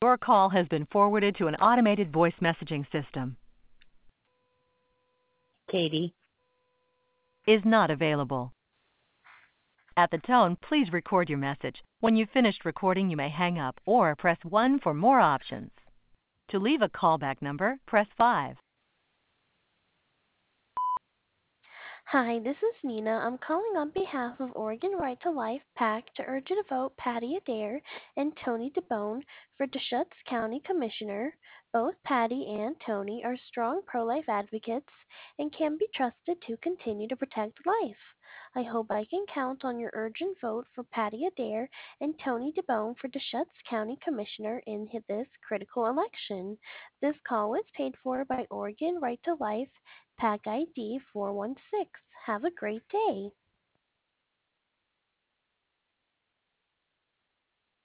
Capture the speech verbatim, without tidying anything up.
Your call has been forwarded to an automated voice messaging system. Katie. Is not available. At the tone, please record your message. When you've finished recording, you may hang up or press one for more options. To leave a callback number, press five. Hi, this is Nina. I'm calling on behalf of Oregon Right to Life PAC to urge you to vote Patty Adair and Tony DeBone for Deschutes County Commissioner. Both Patty and Tony are strong pro-life advocates and can be trusted to continue to protect life. I hope I can count on your urgent vote for Patty Adair and Tony DeBone for Deschutes County Commissioner in this critical election. This call was paid for by Oregon Right to Life PAC I D four one six. Have a great day.